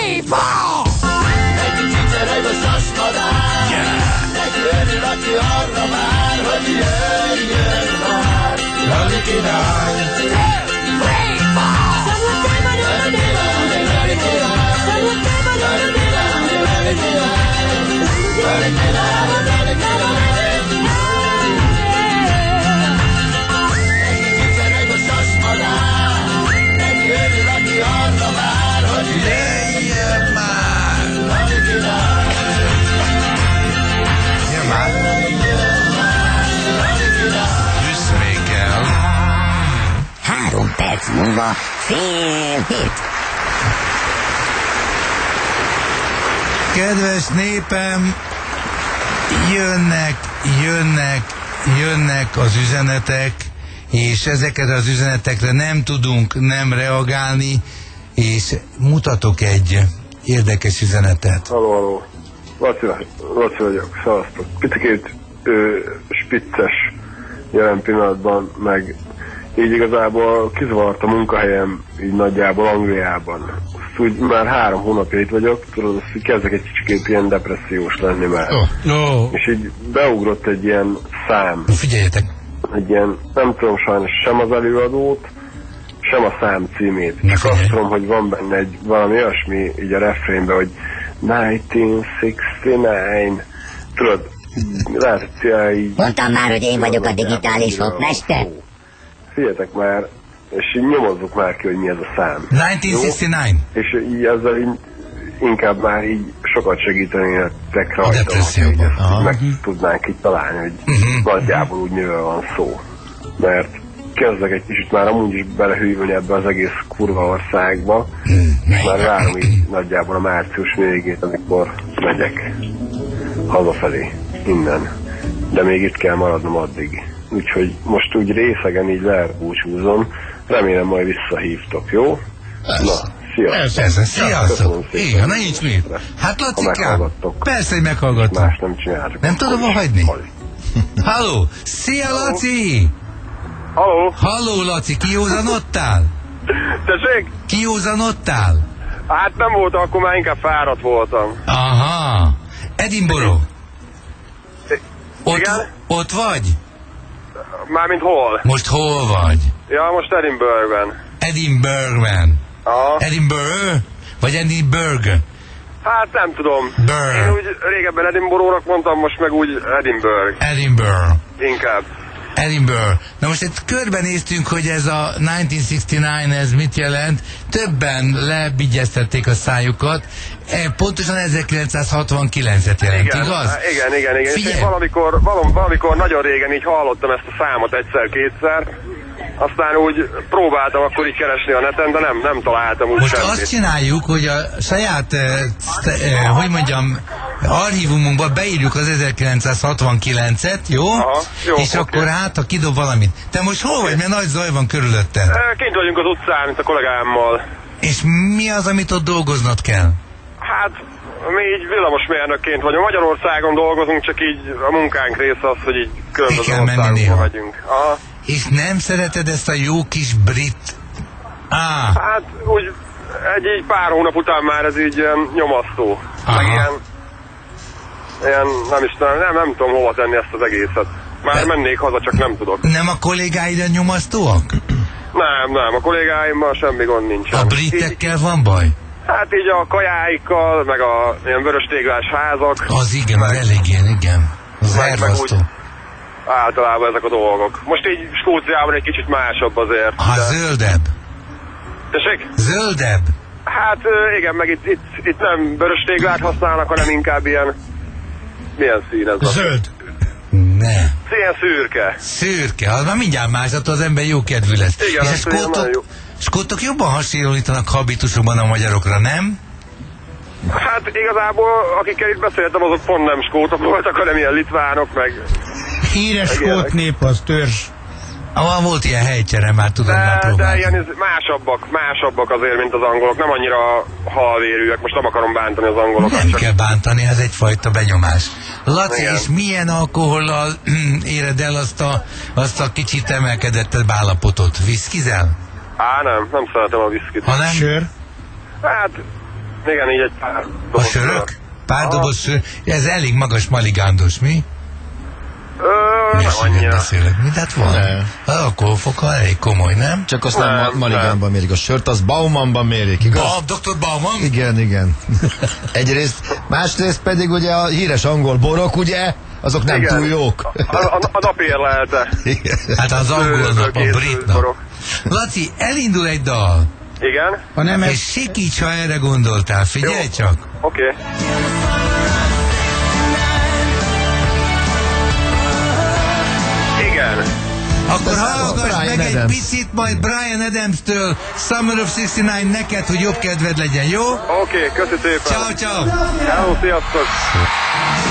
Free fall! Neki csicsereg a sasmadár, neki örül, aki arra vár, hogy jöjjön már. Lali király! Free fall! Lali király, Lali király! Lali király, Lali király! Lali király, Lali király! Neki csicsereg a sasmadár, neki örül, aki arra vár, hogy jöjjön már. Lali király! Jön már! Üssz még kell! 3 perc múlva 6:30. Kedves népem, jönnek az üzenetek, és ezeket az üzenetekre nem tudunk nem reagálni, és mutatok egy érdekes üzenetet. Halló. Laci vagyok, szavaztok. Picikét spicces jelen pillanatban, meg így igazából kizavart a munkahelyem így nagyjából Angliában. Azt úgy már 3 hónapja itt vagyok, tudod, azt úgy kezdek egy kicsikét ilyen depressziós lenni már. És így beugrott egy ilyen szám. Figyeljetek! Egy ilyen, nem tudom sajnos sem az előadót, sem a szám címét. Csak azt tudom, hogy van benne egy valami olyasmi így a refrénben, hogy 1969. Tudod, lehet, hogy így... Mondtam már, hogy én vagyok a digitális hopmester. Figyeljetek már, és így nyomozzuk már ki, hogy mi ez a szám. 1969. Jó? És így ezzel így inkább már így sokat segítenétek rajta, depresszióban. hogy ezt meg tudnánk így találni, hogy nagyjából úgy mivel van szó. Mert kezdek egy kicsit már amúgy is belehűvölni ebbe az egész kurva országba. Már várom így nagyjából a március végét, amikor megyek hazafelé innen. De még itt kell maradnom addig. Úgyhogy most úgy részegen így lerbúcsúzom. Remélem majd visszahívtok, jó? Na, sziasztok! Sziasztok! Igen, na nincs mit. Hát Lacikám, persze, hogy meghallgattam. Más nem csináltok. Nem tudom hagyni. Halló! Szia, Laci! Halló, Laci, kijózanodtál? Tessék? Kijózanodtál? Hát nem voltam, akkor már inkább fáradt voltam. Aha. Edinburgh. Igen? Ott vagy? Mármint hol? Most hol vagy? Ja, most Edinburghben. Edinburghben. Aha. Edinburgh? Vagy Edinburgh? Hát nem tudom. Én úgy régebben Edinburghnak mondtam, most meg úgy Edinburgh. Inkább. Edinburgh. Na most itt körbenéztünk, hogy ez a 1969, ez mit jelent. Többen lebigyeztették a szájukat. Pontosan 1969-et jelent, igen, igaz? Igen. És én valamikor nagyon régen így hallottam ezt a számot egyszer-kétszer. Aztán úgy próbáltam akkor így keresni a neten, de nem találtam úgy most semmit. Azt csináljuk, hogy a saját, hogy mondjam, archívumunkba beírjuk az 1969-et, jó? Aha, jó, és akkor hát, ha kidob valamit. Te most hol vagy, mert nagy zaj van körülötted? Kint vagyunk az utcán, mint a kollégámmal. És mi az, amit ott dolgoznod kell? Hát, mi így villamosmérnökként vagyunk. Magyarországon dolgozunk, csak így a munkánk része az, hogy így különböző országokba megyünk. Aha. És nem szereted ezt a jó kis brit... Hát úgy egy pár hónap után már ez így ilyen nyomasztó. Meg ilyen nem is nem tudom hova tenni ezt az egészet. Már mennék haza, csak nem tudok. Nem a kollégáid nyomasztóak? Nem, a kollégáimmal semmi gond nincsen. A britekkel van baj? Hát így a kajáikkal, meg a ilyen vöröstéglás házak. Az igen, meg elég ilyen, igen. Az elvasztó. Általában ezek a dolgok. Most így Skóciában egy kicsit másabb azért. Zöldebb. Tessék? Zöldebb. Hát igen, meg itt nem vöröstéglát használnak, hanem inkább ilyen... Milyen szín ez? Zöld. Ne. Ilyen szürke. Szürke, az már mindjárt más, attól az ember jó kedvű lesz. Igen, és a skótok jobban hasonlítanak habitusokban a magyarokra, nem? Hát igazából, akikkel itt beszéltem, azok pont nem skótok voltak, hanem ilyen litvánok, meg... Híres skót nép az törzs. Volt ilyen helycsere, már tudom, már próbálni. De ilyen másabbak azért, mint az angolok. Nem annyira halvérűek, most nem akarom bántani az angolokat. Nem kell bántani, ez egyfajta benyomás. Laci, igen. És milyen alkohollal éred el azt a kicsit emelkedettebb állapotot? Viszkizel? Nem szeretem a viszkit. Ha nem? Sör? Hát, Igen, így egy pár A doboz sörök? Pár doboz sör. Ez elég magas maligándos, mi? Nem Hülyeséget annyira. beszélek. Mi? Tehát van. Nem. A kolfoka elég komoly, nem? Csak azt nem Nem, Maligánban mérik. A sört az Baumanban mérik, igaz? Dr. Bauman? Igen, igen. Egyrészt, másrészt pedig ugye a híres angol borok, ugye? Azok nem Igen. túl jók. A napérlelte. Hát az angolnak, a britnak. Laci, elindul egy dal, Igen? Ha nem és ez, sikíts, ha erre gondoltál. Figyelj Jó. csak! Oké. Igen. Akkor Ez hallgass Bryan meg egy Adams. picit, majd Bryan Adams-től Summer of 69 neked, hogy jobb kedved legyen, jó? Oké, köszi szépen. Ciao, ciao! Hello, sziasztok!